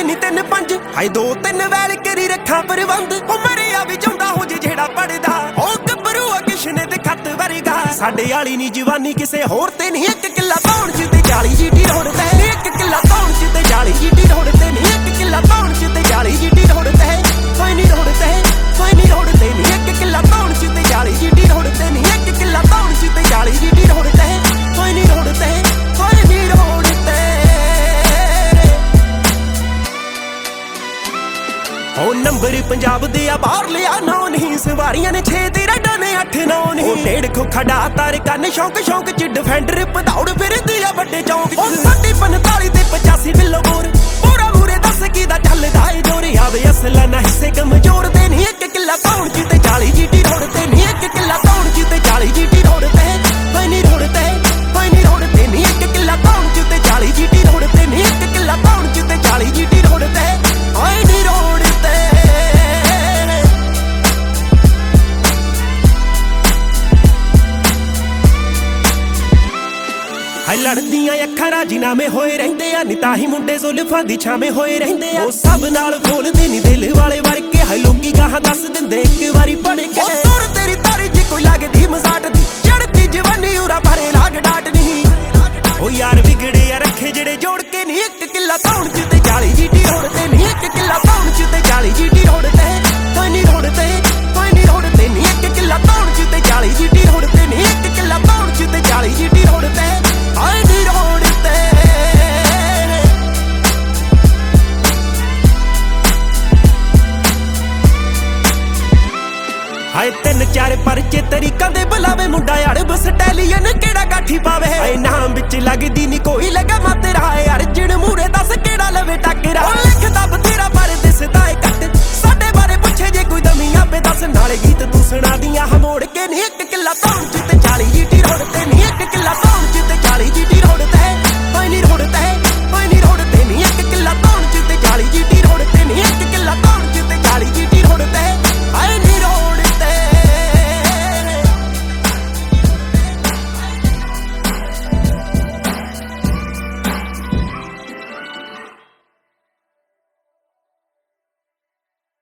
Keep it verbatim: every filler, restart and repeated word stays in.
ਨੀ ਤਿੰਨ ਪੰਜ ਹਾਏ ਦੋ ਤਿੰਨ ਵੈਲ ਕਰੀ ਰੱਖਾਂ ਪ੍ਰਬੰਧ ਉਹ ਮਰਿਆ ਵੀ ਚਾਹੁੰਦਾ ਹੋ ਜੇ ਜਿਹੜਾ ਪੜਦਾ ਉਹ ਗੱਭਰੂ ਆ ਕਿਸ਼ਨੇ ਤੇ ਖੱਤ ਵਰਗਾ ਸਾਡੇ ਵਾਲੀ ਨੀ ਜਵਾਨੀ ਕਿਸੇ ਹੋਰ ਤੇ ਨਹੀਂ ਇੱਕ ਕਿੱਲਾ ਪਾਉਣ ਚ ਤੇ ਚਾਲੀ ਜੀਟੀ ਰੋਡ ਤੇ ਇੱਕ ਕਿੱਲਾ ਪਾਉਣ ਚ ਤੇ ਚਾਲੀ ਜੀਟੀ ਰੋਡ ਤੇ ਨਹੀਂ ਇੱਕ ਕਿੱਲਾ ਪਾਉਣ ਚ ਤੇ ਚਾਲੀ ਜੀਟੀ ਰੋਡ ਤੇ ਕੋਈ ਨਹੀਂ ਰੋਡ ਤੇ ਕੋਈ ਨਹੀਂ ਰੋਡ ਤੇ ਨਹੀਂ ਇੱਕ ਕਿੱਲਾ ਪਾਉਣ ਚ ਤੇ ਚਾਲੀ ਜੀਟੀ ਰੋਡ ਤੇ ਨਹੀਂ ਇੱਕ ਕਿੱਲਾ ਪਾਉਣ ਚ ਤੇ ਚਾਲੀ ਜੀਟੀ ਰੋਡ ਤੇ ਕੋਈ ਨਹੀਂ ਰੋਡ ਤੇ ਕੋਈ ਨਹੀਂ ਰੋਡ ਤੇ ਉਹ ਨੰਬਰ ਪੰਜਾਬ ਦੇ ਆ ਬਾਹਰ ਲਿਆ ਨੌ ਨਹੀਂ ਸਵਾਰੀਆਂ ਨੇ ਛੇ ਤੇ ਰੈਡਾਂ ਨੇ ਅੱਠ ਨੌ ਨਹੀਂ ਉਹ ਡੇਢ ਖੋਖਾ ਡਾ ਤਾਰ ਕੰਨ ਸ਼ੌਂਕ ਸ਼ੌਂਕ ਚ ਡਿਫੈਂਡਰ ਪਧੌੜ ਫਿਰਦੀ ਆ ਵੱਡੇ ਚੌਂਕ ਉਹ ਸਾਡੀ ਪੰਤਾਲੀ ਤੇ ਪਚਾਸੀ ਕਿਲੋ ਬੋਰ ਪੂਰਾ ਮੂਰੇ ਦੱਸ ਕੀ ਦਾ ਚੱਲਦਾ ਏ ਜੋਰ ਆਵੇ ਅਸਲਾ ਨਾ ਹਿੱਸੇ ਕਮਜ਼ੋਰ ਦੇ ਨਹੀਂ ਇੱਕ ਕਿੱਲਾ ਪਾਉਣ ਚ ਤੇ ਚਾਲੀ ਜੀਟੀ ਰੋਡ ਤੇ ਨਹੀਂ ਇੱਕ ਕਿੱਲਾ ਪਾਉਣ ਚ ਤੇ ਚਾਲੀ ਜੀਟੀ ਰੋਡ ਤੇ ਕੋਈ ਨਹੀਂ ਰੋਡ ਤੇ ਕੋਈ ਨਹੀਂ ਰੋਡ ਤੇ ਨਹੀਂ ਇੱਕ ਕਿੱਲਾ ਪਾਉਣ ਚ ਤੇ ਚਾਲੀ ਜੀਟੀ ਰੋਡ ਤੇ ਨਹੀਂ ਇੱਕ ਕਿੱਲਾ ਪਾਉਣ ਚ ਤੇ ਚਾਲੀ ਜੀਟੀ ਰੋਡ ਤੇ ਕੋਈ ਨਹੀਂ ਰੋਡ ਤੇ ਹਾਏ ਲੜਦੀਆਂ ਅੱਖਾਂ ਰਾਜੀਨਾਮੇ ਹੋਏ ਰਹਿੰਦੇ ਆ ਨੀ ਤਾਂ ਹੀ ਮੁੰਡੇ ਜ਼ੁਲਫਾਂ ਦੀ ਛਾਵੇਂ ਹੋਏ ਰਹਿੰਦੇ ਆ ਉਹ ਸਭ ਨਾਲ ਬੋਲਦੇ ਨੀ ਦਿਲ ਵਾਲੇ ਵਰ ਕੇ ਹਾਏ ਲੋਕੀ ਗਾਹਾਂ ਦੱਸ ਦਿੰਦੇ ਇੱਕ ਵਾਰੀ ਪੜ ਕੇ ਉਹ ਤੁਰ ਤੇਰੀ ਤਾਰੀ ਜੇ ਕੋਈ ਲੱਗਦੀ ਮਜ਼ਾਟ ਦੀ ਚੜਦੀ ਜਵਾਨੀ ਉਰਾ ਭਰੇ ਲਾਗ ਡਾਟ ਨਹੀਂ ਉਹ ਯਾਰ ਵਿਗੜੇ ਆ ਰੱਖੇ ਜਿਹੜੇ ਜੋੜ ਕੇ ਨੀ ਇੱਕ ਕਿੱਲਾ ਪਾਉਣ ਚ ਤੇ ਚਾਲੀ ਜੀਟੀ ਰੋਡ ਤੇ ਨੀ ਇੱਕ ਕਿੱਲਾ ਪਾਉਣ ਚ ਤੇ ਚਾਲੀ ਜੀਟੀ ਰੋਡ ਤੇ ਕੋਈ ਨਹੀਂ ਰੋਡ ਤੇ ਕੋਈ ਨਹੀਂ ਰੋਡ ਤੇ ਨੀ ਇੱਕ ਕਿੱਲਾ ਪਾਉਣ ਚ ਤੇ ਚਾਲੀ ਜੀਟੀ ਰੋਡ ਤੇ ਨੀ ਇੱਕ ਕਿੱਲਾ ਪਾਉਣ ਚ ਤੇ ਚਾਲੀ ਜੀਟੀ ਰੋਡ ਤੇ ਆਈ ਨੀ ਰੋਡ ਤੇ ਹਾਏ ਤਿੰਨ ਚਾਰ ਪਰਚੇ ਤਰੀਕਾਂ ਦੇ ਬੁਲਾਵੇ ਮੁੰਡਾ ਯਾਰ ਬਸ ਸਟੈਲੀਅਨ ਕਿਹੜਾ ਗਾਠੀ ਪਾਵੇ ਹਾਏ ਨਾਮ ਵਿੱਚ ਲੱਗਦੀ ਨੀ ਕੋਈ ਲਗਾ